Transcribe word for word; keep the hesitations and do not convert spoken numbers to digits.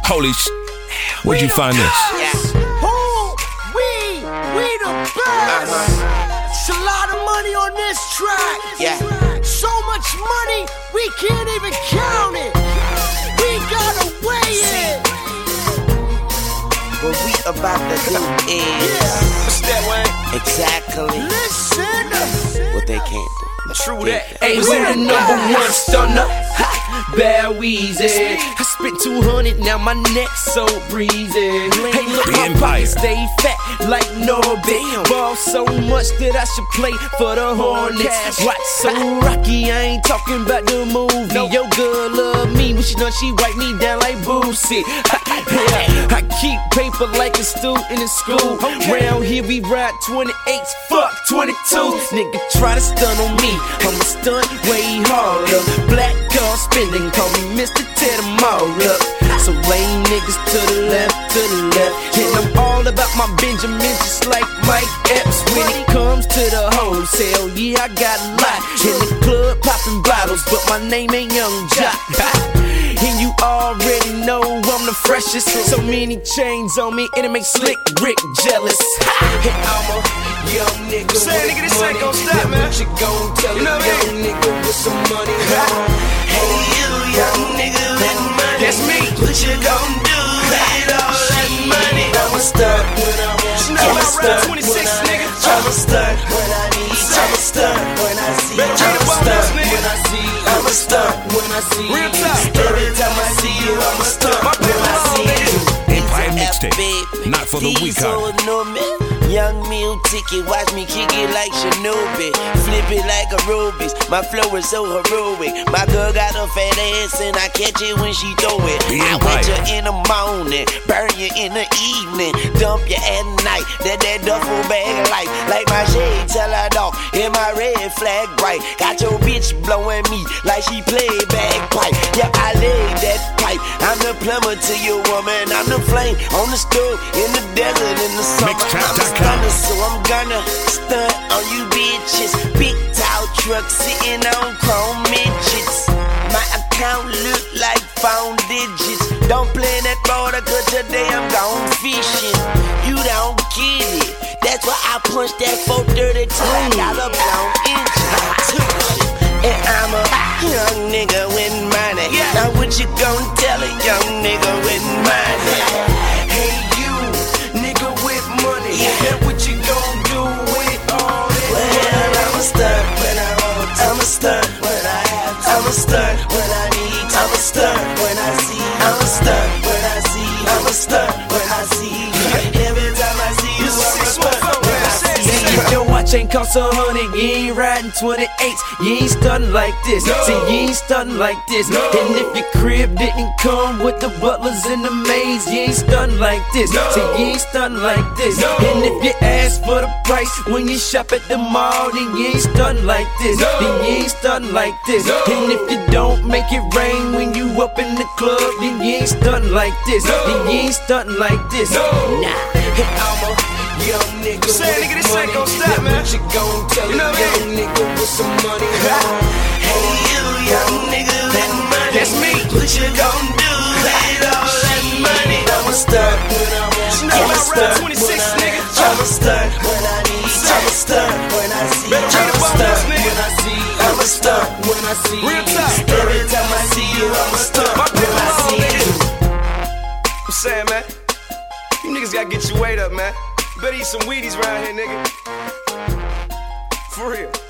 Holy sh... Where'd you find this? Who? We, we the best. Uh-huh. It's a lot of money on this track. Yeah. So much money, we can't even count it. We gotta weigh it. What we about to do is Yeah. What's that, Wayne? exactly Listen. what they can't do. True that. Hey, we the number one stunner, ha, Bad Weezy. I spent two hundred, now my neck so breezy. Hey, look, my pockets stay fat like Norbit. Ball so much that I should play for the Hornets. Watch so rocky, I ain't talking about the movie. Yo, girl love me, when she done, she wipe me down like Boosie. I keep paper like a student in school. Round here we ride twenty-eights, fuck twenty-twos. Nigga try to stun on me, I'ma stunt way harder. Black car spending, call me Mister Tear them all up. So lame niggas to the left, to the left. And I'm all about my Benjamin, just like Mike Epps. When it comes to the wholesale, yeah, I got a lot. In the club popping bottles, but my name ain't Young Jock. And you already know I'm the freshest. So many chains on me, and it makes Slick Rick jealous. And I'm a young nigga Say, with nigga, this money. ain't gon' stop, Now man. what you gon' tell You a know what I young nigga with some money? Hey, you young nigga with money. That's me. What you gon' do with all that money? I'ma stunt when I want. You know I'ma I ride stunt twenty-six, when I- nigga. I'ma stunt when I need. I'ma stunt when I see. Better read I'ma about stunt this, nigga. when I see. I'ma stunt when I see. Real talk. Every time I see you, I'ma stunt My when people I all see in. you. Empire mixtape. Not for the weak hearted. Young meal ticket, watch me kick it like Shinobi. Flip it like a Rubik's, my flow is so heroic. My girl got a fat ass and I catch it when she throw it. The I Empire. wet you in the morning, burn you in the evening, dump you at night. That that duffel bag light, like my shade tell her dog, and my red flag bright. Got your bitch blowing me like she play bagpipe. Yeah, I laid that pipe. I'm the plumber to your woman. I'm the flame on the stove in the desert in the summer. Mixtrap I'm a dot com. stunner, so I'm gonna stunt on you bitches. Big tall truck sitting on chrome midgets. My account look like phone digits. Don't play that border, cause today I'm gone fishing. You don't get it. That's why I punched that four thirty till I got a blown engine. And I'm a young nigga with money. Now what you gon' tell a young nigga with money? Hey, you, nigga with money. Now what you gon' do with all that Well, I'm a stunt when I want. I'm a stunt when I have to. I'm a stunt when I need. I'm a stunt when I see. I'm a stunt when I see. I'm a stunt when I see. Every time I see you, I'm a stunt when I see. If your watch ain't cost a hundred, you ain't riding twenty-eights. You ain't stunting like this. See, you ain't stunting like this. And if your crib didn't come with the butlers and the maids, you ain't stunting like this. See, you ain't stunting like this. And if you ask for the price when you shop at the mall, then you ain't stunting like this. Then you ain't stunting like this. And if you don't make it rain when you up in the club, then you ain't stunting like this. Then you ain't stunting like this. Nah, I'm a young nigga Say, with nigga, this ain't money. gon' stop, Now man. what you gon' tell You know a what I young nigga with some money? Hey, you young nigga with money. That's me. What you gon' do with all that money? I'ma stunt when I want. You know I I'ma ride stunt twenty-six, when I- nigga. I'ma stunt when I need. I'ma stunt when I see. Better read I'ma about stunt this, nigga. when I see. I'ma stunt when I see. Real talk. Every time I see you, I'ma stunt My when people I all see in. you. I'm saying, man, you niggas gotta get your weight up, man. Better eat some Wheaties around here, nigga. For real.